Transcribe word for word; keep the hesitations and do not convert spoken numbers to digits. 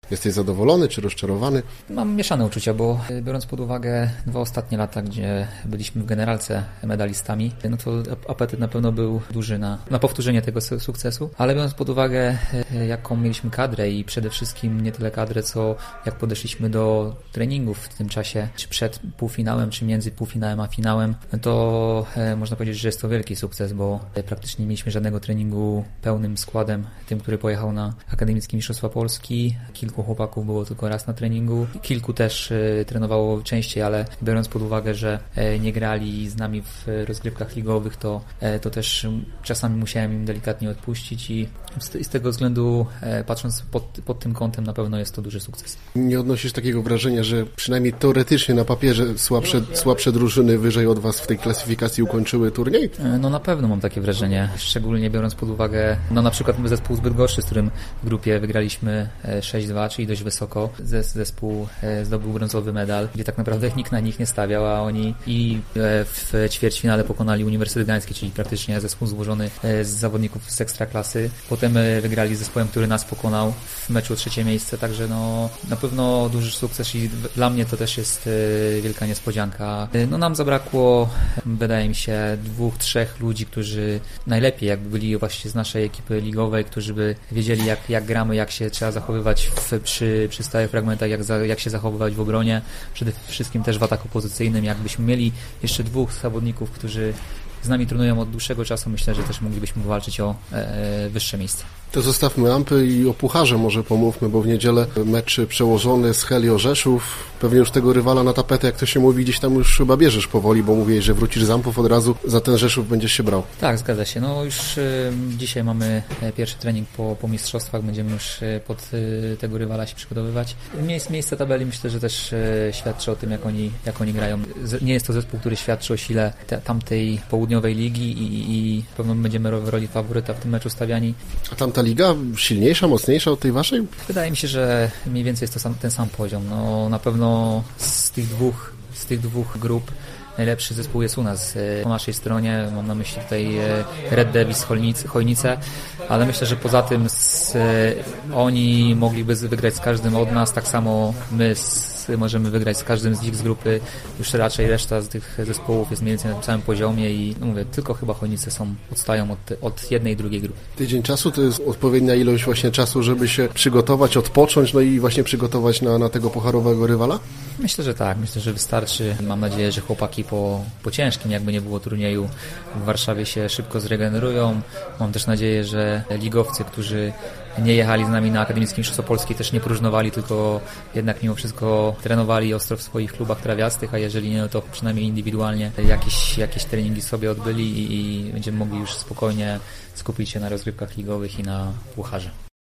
Jesteś zadowolony czy rozczarowany? Mam mieszane uczucia, bo biorąc pod uwagę dwa ostatnie lata, gdzie byliśmy w generalce medalistami, no to apetyt na pewno był duży na, na powtórzenie tego sukcesu, ale biorąc pod uwagę, jaką mieliśmy kadrę i przede wszystkim nie tyle kadrę, co jak podeszliśmy do treningów w tym czasie, czy przed półfinałem, czy między półfinałem a finałem, to można powiedzieć, że jest to wielki sukces, bo praktycznie nie mieliśmy żadnego treningu pełnym składem, tym, który pojechał na Akademickie Mistrzostwa Polski. Kilku chłopaków było tylko raz na treningu, kilku też y, trenowało częściej, ale biorąc pod uwagę, że y, nie grali z nami w rozgrywkach ligowych, to, y, to też czasami musiałem im delikatnie odpuścić i z, z tego względu y, patrząc pod, pod tym kątem na pewno jest to duży sukces. Nie odnosisz takiego wrażenia, że przynajmniej teoretycznie na papierze słabsze, słabsze drużyny wyżej od was w tej klasyfikacji ukończyły turniej? Y, no na pewno mam takie wrażenie, szczególnie biorąc pod uwagę, no na przykład zespół z Bydgoszczy, z którym w grupie wygraliśmy sześć dwa, czyli dość wysoko. Zespół zdobył brązowy medal, gdzie tak naprawdę nikt na nich nie stawiał, a oni i w ćwierćfinale pokonali Uniwersytet Gdański, czyli praktycznie zespół złożony z zawodników z ekstraklasy. Potem wygrali z zespołem, który nas pokonał w meczu o trzecie miejsce, także no na pewno duży sukces i dla mnie to też jest wielka niespodzianka. No nam zabrakło, wydaje mi się, dwóch, trzech ludzi, którzy najlepiej jakby byli właśnie z naszej ekipy ligowej, którzy by wiedzieli jak, jak gramy, jak się trzeba zachowywać w, przy, przy stałych fragmentach, jak, za, jak się zachowywać w obronie, przede wszystkim też w ataku pozycyjnym. Jakbyśmy mieli jeszcze dwóch zawodników, którzy z nami trenują od dłuższego czasu, myślę, że też moglibyśmy walczyć o e, wyższe miejsce. To zostawmy Ampy i o pucharze może pomówmy, bo w niedzielę mecz przełożony z Helio Rzeszów. Pewnie już tego rywala na tapetę, jak to się mówi, gdzieś tam już chyba bierzesz powoli, bo mówiłeś, że wrócisz z Ampów od razu, za ten Rzeszów będziesz się brał. Tak, zgadza się. No już y, dzisiaj mamy pierwszy trening po, po mistrzostwach, będziemy już y, pod y, tego rywala się przygotowywać. Miejsce, miejsce tabeli myślę, że też y, świadczy o tym, jak oni, jak oni grają. Z, nie jest to zespół, który świadczy o sile te, tamtej południowej ligi i, i pewno będziemy w roli faworyta w tym meczu stawiani. A tamta liga silniejsza, mocniejsza od tej waszej? Wydaje mi się, że mniej więcej jest to sam, ten sam poziom. No, na pewno z tych dwóch, z tych dwóch grup najlepszy zespół jest u nas. Po naszej stronie mam na myśli tutaj Red Devils Chojnice, ale myślę, że poza tym z, oni mogliby wygrać z każdym od nas, tak samo my z, możemy wygrać z każdym z ich z grupy. Już raczej reszta z tych zespołów jest mniej więcej na tym samym poziomie i no mówię, tylko chyba Chojnice są, odstają od, od jednej i drugiej grupy. Tydzień czasu to jest odpowiednia ilość właśnie czasu, żeby się przygotować, odpocząć, no i właśnie przygotować na, na tego pucharowego rywala? Myślę, że tak. Myślę, że wystarczy. Mam nadzieję, że chłopaki po, po ciężkim, jakby nie było turnieju w Warszawie się szybko zregenerują. Mam też nadzieję, że ligowcy, którzy nie jechali z nami na Akademickie Mistrzostwa Polski, też nie próżnowali, tylko jednak mimo wszystko trenowali ostro w swoich klubach trawiastych, a jeżeli nie, no to przynajmniej indywidualnie jakieś, jakieś treningi sobie odbyli i, i będziemy mogli już spokojnie skupić się na rozgrywkach ligowych i na pucharze.